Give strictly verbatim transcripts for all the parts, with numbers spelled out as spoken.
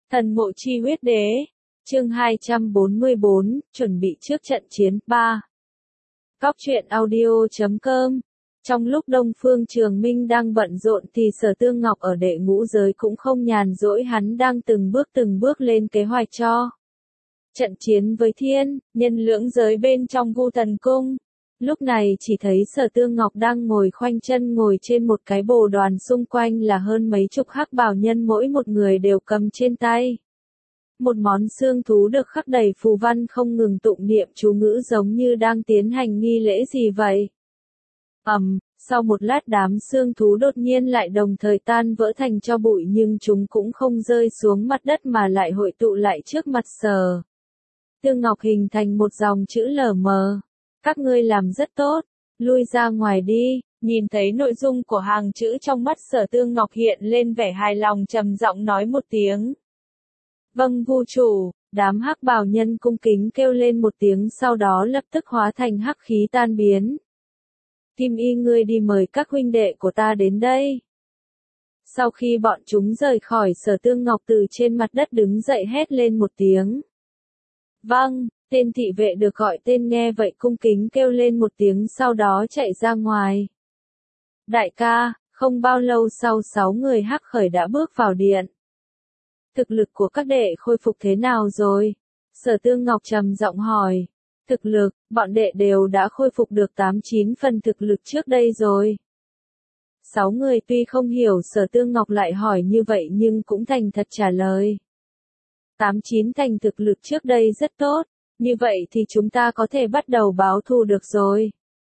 Thần mộ chi huyết đế. Chương hai trăm bốn mươi bốn, chuẩn bị trước trận chiến. ba. Cóc truyện audio chấm com. Trong lúc Đông Phương Trường Minh đang bận rộn thì Sở Tương Ngọc ở đệ ngũ giới cũng không nhàn rỗi, hắn đang từng bước từng bước lên kế hoạch cho trận chiến với thiên, nhân lưỡng giới bên trong Vu Thần Cung. Lúc này chỉ thấy Sở Tương Ngọc đang ngồi khoanh chân ngồi trên một cái bồ đoàn, xung quanh là hơn mấy chục hắc bào nhân, mỗi một người đều cầm trên tay một món xương thú được khắc đầy phù văn, không ngừng tụng niệm chú ngữ giống như đang tiến hành nghi lễ gì vậy. Ầm, um, sau một lát đám xương thú đột nhiên lại đồng thời tan vỡ thành tro bụi, nhưng chúng cũng không rơi xuống mặt đất mà lại hội tụ lại trước mặt Sở Tương Ngọc hình thành một dòng chữ lờ mờ. Các ngươi làm rất tốt, lui ra ngoài đi. Nhìn thấy nội dung của hàng chữ, trong mắt Sở Tương Ngọc hiện lên vẻ hài lòng, trầm giọng nói một tiếng. Vâng Vu chủ. Đám hắc bào nhân cung kính kêu lên một tiếng, sau đó lập tức hóa thành hắc khí tan biến. Kim Y, ngươi đi mời các huynh đệ của ta đến đây. Sau khi bọn chúng rời khỏi, Sở Tương Ngọc từ trên mặt đất đứng dậy hét lên một tiếng. Vâng. Tên thị vệ được gọi tên nghe vậy cung kính kêu lên một tiếng, sau đó chạy ra ngoài. Đại ca, không bao lâu sau sáu người hắc khởi đã bước vào điện. Thực lực của các đệ khôi phục thế nào rồi? Sở Tương Ngọc trầm giọng hỏi. Thực lực, bọn đệ đều đã khôi phục được tám chín phần thực lực trước đây rồi. Sáu người tuy không hiểu Sở Tương Ngọc lại hỏi như vậy nhưng cũng thành thật trả lời. Tám chín thành thực lực trước đây rất tốt. Như vậy thì chúng ta có thể bắt đầu báo thù được rồi.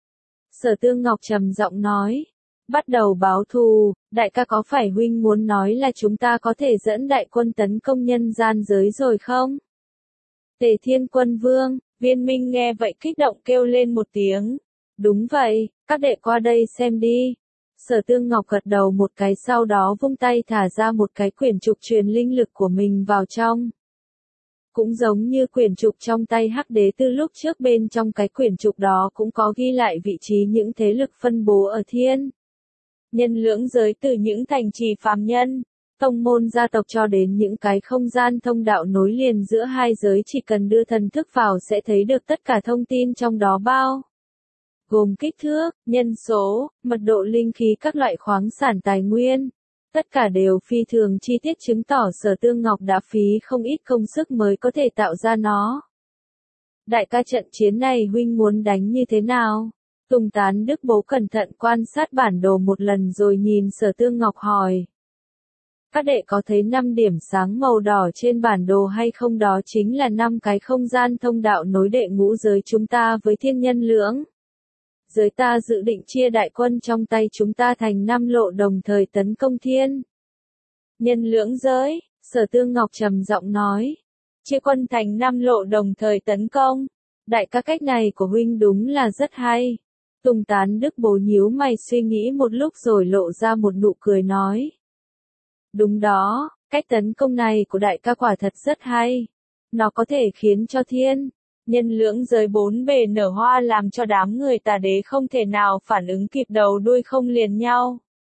Sở Tương Ngọc trầm giọng nói. Bắt đầu báo thù, đại ca có phải huynh muốn nói là chúng ta có thể dẫn đại quân tấn công nhân gian giới rồi không? Tề Thiên Quân Vương, Viên Minh nghe vậy kích động kêu lên một tiếng. Đúng vậy, các đệ qua đây xem đi. Sở Tương Ngọc gật đầu một cái, sau đó vung tay thả ra một cái quyển trục truyền linh lực của mình vào trong. Cũng giống như quyển trục trong tay Hắc Đế Tư lúc trước, bên trong cái quyển trục đó cũng có ghi lại vị trí những thế lực phân bố ở thiên, nhân lưỡng giới, từ những thành trì phàm nhân, tông môn gia tộc cho đến những cái không gian thông đạo nối liền giữa hai giới, chỉ cần đưa thần thức vào sẽ thấy được tất cả thông tin trong đó, bao gồm kích thước, nhân số, mật độ linh khí, các loại khoáng sản tài nguyên. Tất cả đều phi thường chi tiết, chứng tỏ Sở Tương Ngọc đã phí không ít công sức mới có thể tạo ra nó. Đại ca, trận chiến này huynh muốn đánh như thế nào? Tùng Tán Đức Bố cẩn thận quan sát bản đồ một lần rồi nhìn Sở Tương Ngọc hỏi. Các đệ có thấy năm điểm sáng màu đỏ trên bản đồ hay không? Đó chính là năm cái không gian thông đạo nối đệ ngũ giới chúng ta với thiên nhân lưỡng giới. Ta dự định chia đại quân trong tay chúng ta thành năm lộ, đồng thời tấn công thiên, nhân lưỡng giới. Sở Tương Ngọc trầm giọng nói. Chia quân thành năm lộ đồng thời tấn công. Đại ca, cách này của huynh đúng là rất hay. Tùng Tán Đức Bố nhíu mày suy nghĩ một lúc rồi lộ ra một nụ cười nói. Đúng đó, cách tấn công này của đại ca quả thật rất hay. Nó có thể khiến cho thiên, nhân lưỡng giới bốn bề nở hoa, làm cho đám người Tà Đế không thể nào phản ứng kịp, đầu đuôi không liền nhau.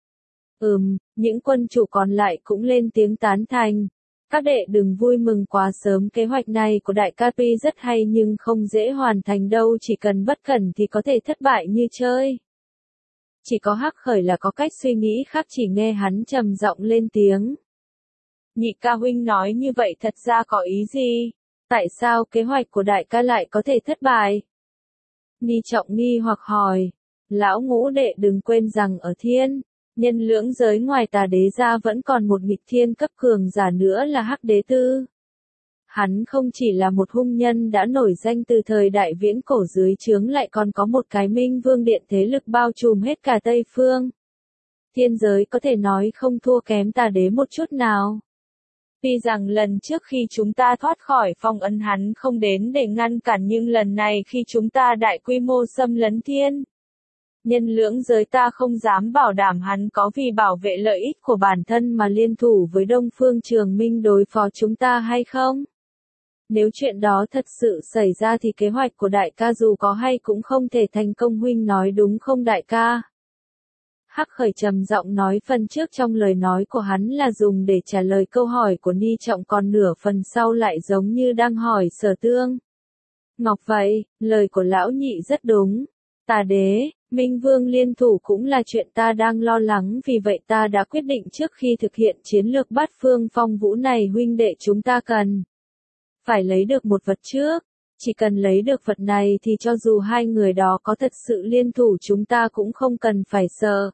Ừm, những quân chủ còn lại cũng lên tiếng tán thành. Các đệ đừng vui mừng quá sớm, kế hoạch này của đại ca tuy rất hay nhưng không dễ hoàn thành đâu, chỉ cần bất cẩn thì có thể thất bại như chơi. Chỉ có Hắc Khởi là có cách suy nghĩ khác, chỉ nghe hắn trầm giọng lên tiếng. Nhị ca huynh nói như vậy thật ra có ý gì? Tại sao kế hoạch của đại ca lại có thể thất bại? Ni Trọng nghi hoặc hỏi. Lão ngũ đệ đừng quên rằng ở thiên, nhân lưỡng giới ngoài Tà Đế ra vẫn còn một nghịch thiên cấp cường giả nữa là Hắc Đế Tư. Hắn không chỉ là một hung nhân đã nổi danh từ thời đại viễn cổ, dưới trướng lại còn có một cái Minh Vương Điện, thế lực bao trùm hết cả Tây Phương. Thiên giới có thể nói không thua kém Tà Đế một chút nào. Tuy rằng lần trước khi chúng ta thoát khỏi phong ấn hắn không đến để ngăn cản, nhưng lần này khi chúng ta đại quy mô xâm lấn thiên, nhân lưỡng giới, ta không dám bảo đảm hắn có vì bảo vệ lợi ích của bản thân mà liên thủ với Đông Phương Trường Minh đối phó chúng ta hay không. Nếu chuyện đó thật sự xảy ra thì kế hoạch của đại ca dù có hay cũng không thể thành công, huynh nói đúng không đại ca? Hắc Khởi trầm giọng nói, phần trước trong lời nói của hắn là dùng để trả lời câu hỏi của Ni Trọng, còn nửa phần sau lại giống như đang hỏi Sở Tương Ngọc vậy. Lời của lão nhị rất đúng. Tà đế, Minh Vương liên thủ cũng là chuyện ta đang lo lắng, vì vậy ta đã quyết định trước khi thực hiện chiến lược bát phương phong vũ này, huynh đệ chúng ta cần phải lấy được một vật trước. Chỉ cần lấy được vật này thì cho dù hai người đó có thật sự liên thủ chúng ta cũng không cần phải sợ.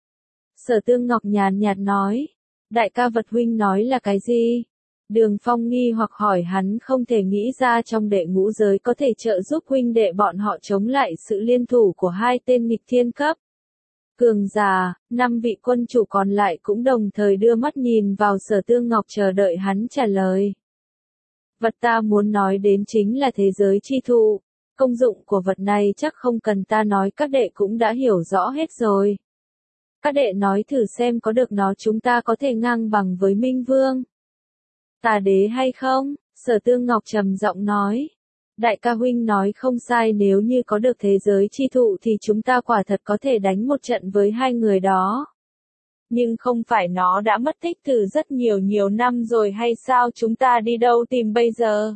Sở Tương Ngọc nhàn nhạt nói. Đại ca, vật huynh nói là cái gì? Đường Phong nghi hoặc hỏi, hắn không thể nghĩ ra trong đệ ngũ giới có thể trợ giúp huynh đệ bọn họ chống lại sự liên thủ của hai tên nghịch thiên cấp cường giả. Năm vị quân chủ còn lại cũng đồng thời đưa mắt nhìn vào Sở Tương Ngọc chờ đợi hắn trả lời. Vật ta muốn nói đến chính là thế giới chi thụ. Công dụng của vật này chắc không cần ta nói, các đệ cũng đã hiểu rõ hết rồi. Các đệ nói thử xem, có được nó chúng ta có thể ngang bằng với Minh Vương Tà đế hay không? Sở Tương Ngọc trầm giọng nói. Đại ca huynh nói không sai, nếu như có được thế giới chi thụ thì chúng ta quả thật có thể đánh một trận với hai người đó. Nhưng không phải nó đã mất tích từ rất nhiều nhiều năm rồi hay sao, chúng ta đi đâu tìm bây giờ?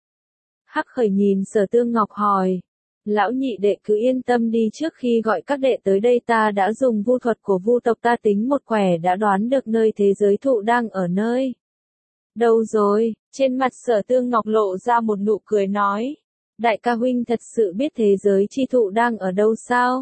Hắc Khởi nhìn Sở Tương Ngọc hỏi. Lão nhị đệ cứ yên tâm đi, trước khi gọi các đệ tới đây ta đã dùng vu thuật của vu tộc ta tính một quẻ đã đoán được nơi thế giới thụ đang ở nơi. Đâu rồi? Trên mặt Sở Tương Ngọc lộ ra một nụ cười nói. Đại ca huynh thật sự biết thế giới chi thụ đang ở đâu sao?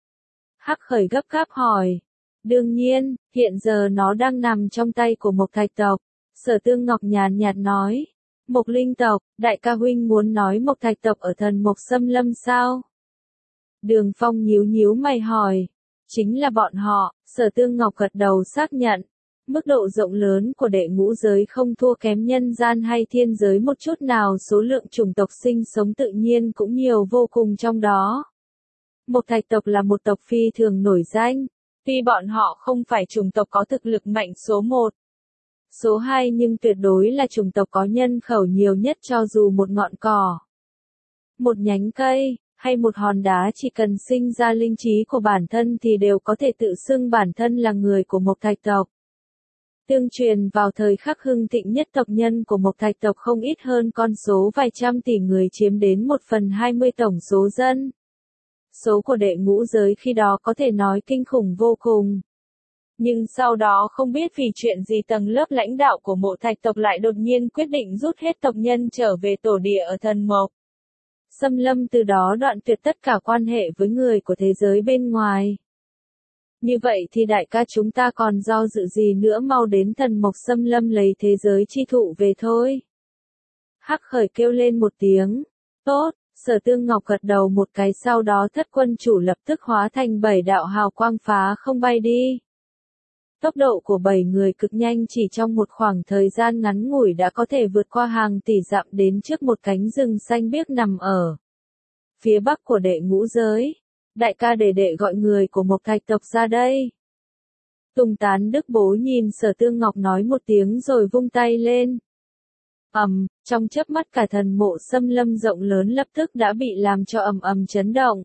Hắc Khởi gấp gáp hỏi. Đương nhiên, hiện giờ nó đang nằm trong tay của Mộc Thạch tộc. Sở Tương Ngọc nhàn nhạt nói. Mộc Linh tộc, đại ca huynh muốn nói Mộc Thạch tộc ở Thần Mộc Xâm Lâm sao? Đường Phong nhíu nhíu mày hỏi. Chính là bọn họ. Sở Tương Ngọc gật đầu xác nhận. Mức độ rộng lớn của đệ ngũ giới không thua kém nhân gian hay thiên giới một chút nào, số lượng chủng tộc sinh sống tự nhiên cũng nhiều vô cùng trong đó. Mộc Thạch tộc là một tộc phi thường nổi danh. Tuy bọn họ không phải chủng tộc có thực lực mạnh số một, số hai, nhưng tuyệt đối là chủng tộc có nhân khẩu nhiều nhất. Cho dù một ngọn cỏ, một nhánh cây, hay một hòn đá chỉ cần sinh ra linh trí của bản thân thì đều có thể tự xưng bản thân là người của Mộc Thạch tộc. Tương truyền vào thời khắc hưng thịnh nhất, tộc nhân của Mộc Thạch tộc không ít hơn con số vài trăm tỷ người, chiếm đến một phần hai mươi tổng số dân. Số của đệ ngũ giới khi đó có thể nói kinh khủng vô cùng. Nhưng sau đó không biết vì chuyện gì tầng lớp lãnh đạo của Mộ Thạch tộc lại đột nhiên quyết định rút hết tộc nhân trở về tổ địa ở Thần Mộc Xâm Lâm, từ đó đoạn tuyệt tất cả quan hệ với người của thế giới bên ngoài. Như vậy thì đại ca chúng ta còn do dự gì nữa, mau đến Thần Mộc Xâm Lâm lấy thế giới chi thụ về thôi. Hắc Khởi kêu lên một tiếng. Tốt. Sở Tương Ngọc gật đầu một cái, sau đó thất quân chủ lập tức hóa thành bảy đạo hào quang phá không bay đi. Tốc độ của bảy người cực nhanh, chỉ trong một khoảng thời gian ngắn ngủi đã có thể vượt qua hàng tỷ dặm đến trước một cánh rừng xanh biếc nằm ở phía bắc của đệ ngũ giới. Đại ca, để đệ gọi người của Mộc Thạch tộc ra đây. Tùng Tán Đức Bố nhìn Sở Tương Ngọc nói một tiếng rồi vung tay lên. Ầm, um, trong chớp mắt cả Thần Mộ Xâm Lâm rộng lớn lập tức đã bị làm cho ầm ầm chấn động.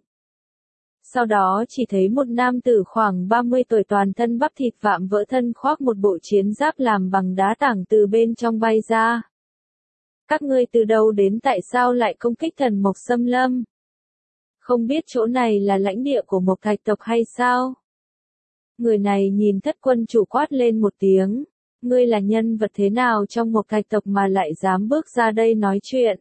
Sau đó chỉ thấy một nam tử khoảng ba mươi tuổi, toàn thân bắp thịt vạm vỡ, thân khoác một bộ chiến giáp làm bằng đá tảng, từ bên trong bay ra. Các ngươi từ đâu đến, tại sao lại công kích Thần Mộc Xâm Lâm? Không biết chỗ này là lãnh địa của Mộc Thạch tộc hay sao? Người này nhìn thất quân chủ quát lên một tiếng. Ngươi là nhân vật thế nào trong Mộc Thạch tộc mà lại dám bước ra đây nói chuyện?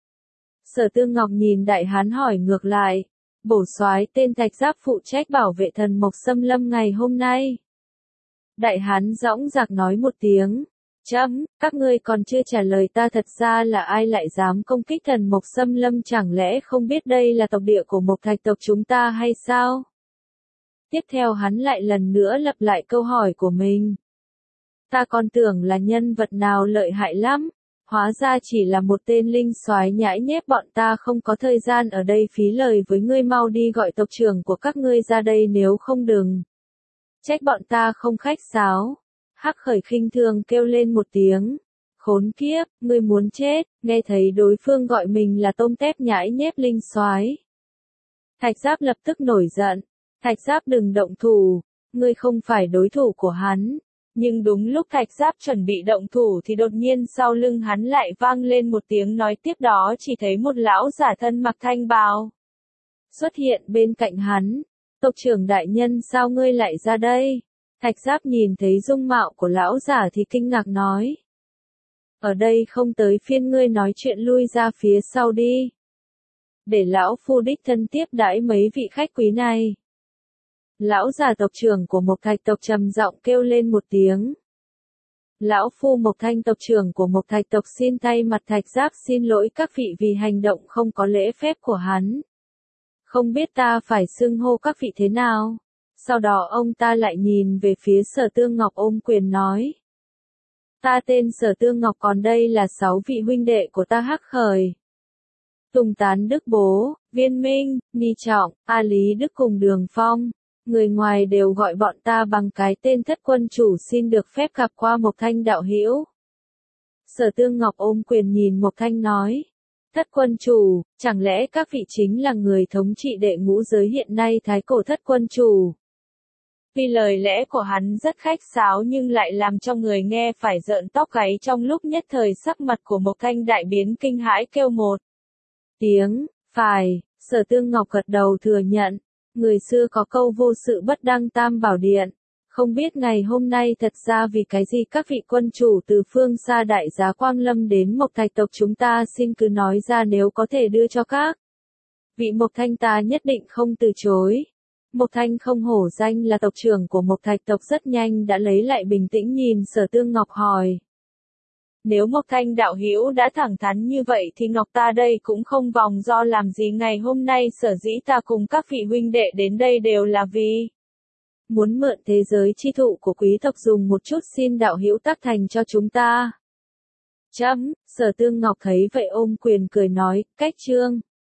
Sở Tương Ngọc nhìn đại hán hỏi ngược lại. Bổ soái tên Thạch Giáp phụ trách bảo vệ Thần Mộc Xâm Lâm ngày hôm nay. Đại hán dõng dạc nói một tiếng. Chấm, các ngươi còn chưa trả lời ta, thật ra là ai lại dám công kích Thần Mộc Xâm Lâm, chẳng lẽ không biết đây là tộc địa của Mộc Thạch tộc chúng ta hay sao? Tiếp theo hắn lại lần nữa lặp lại câu hỏi của mình. Ta còn tưởng là nhân vật nào lợi hại lắm, hóa ra chỉ là một tên linh soái nhãi nhép, bọn ta không có thời gian ở đây phí lời với ngươi, mau đi gọi tộc trưởng của các ngươi ra đây, nếu không đừng trách bọn ta không khách sáo. Hắc Khởi khinh thường kêu lên một tiếng. Khốn kiếp, ngươi muốn chết. Nghe thấy đối phương gọi mình là tôm tép nhãi nhép linh soái, Thạch Giáp lập tức nổi giận. Thạch Giáp đừng động thủ. ngươi không phải đối thủ của hắn. Nhưng đúng lúc Thạch Giáp chuẩn bị động thủ thì đột nhiên sau lưng hắn lại vang lên một tiếng nói, tiếp đó chỉ thấy một lão giả thân mặc thanh bào xuất hiện bên cạnh hắn. Tộc trưởng đại nhân, sao ngươi lại ra đây? Thạch Giáp nhìn thấy dung mạo của lão giả thì kinh ngạc nói. Ở đây không tới phiên ngươi nói chuyện, lui ra phía sau đi. Để lão phu đích thân tiếp đãi mấy vị khách quý này. Lão già tộc trưởng của Mộc Thạch tộc trầm giọng kêu lên một tiếng. Lão phu Mộc Thanh tộc trưởng của Mộc Thạch tộc xin thay mặt Thạch Giáp xin lỗi các vị vì hành động không có lễ phép của hắn. Không biết ta phải xưng hô các vị thế nào? Sau đó ông ta lại nhìn về phía Sở Tương Ngọc ôm quyền nói. Ta tên Sở Tương Ngọc, còn đây là sáu vị huynh đệ của ta Hắc Khởi, Tùng Tán Đức Bố, Viên Minh, Ni Trọng, A Lý Đức cùng Đường Phong. Người ngoài đều gọi bọn ta bằng cái tên Thất Quân Chủ, xin được phép gặp qua Mộc Thanh đạo hữu. Sở Tương Ngọc ôm quyền nhìn Mộc Thanh nói. Thất Quân Chủ, chẳng lẽ các vị chính là người thống trị đệ ngũ giới hiện nay Thái Cổ Thất Quân Chủ? Vì lời lẽ của hắn rất khách sáo nhưng lại làm cho người nghe phải rợn tóc gáy, trong lúc nhất thời sắc mặt của Mộc Thanh đại biến, kinh hãi kêu một tiếng, phải. Sở Tương Ngọc gật đầu thừa nhận. Người xưa có câu vô sự bất đăng tam bảo điện. Không biết ngày hôm nay thật ra vì cái gì các vị quân chủ từ phương xa đại giá Quang Lâm đến Mộc Thạch tộc chúng ta, xin cứ nói ra nếu có thể đưa cho các vị Mộc Thanh ta nhất định không từ chối. Mộc Thanh không hổ danh là tộc trưởng của Mộc Thạch tộc rất nhanh đã lấy lại bình tĩnh, nhìn Sở Tương Ngọc hỏi. Nếu Mộc Thanh đạo hữu đã thẳng thắn như vậy thì Ngọc ta đây cũng không vòng do làm gì, ngày hôm nay sở dĩ ta cùng các vị huynh đệ đến đây đều là vì muốn mượn thế giới chi thụ của quý tộc dùng một chút, xin đạo hữu tác thành cho chúng ta. Chấm, Sở Tương Ngọc thấy vậy ôm quyền cười nói, cách chương.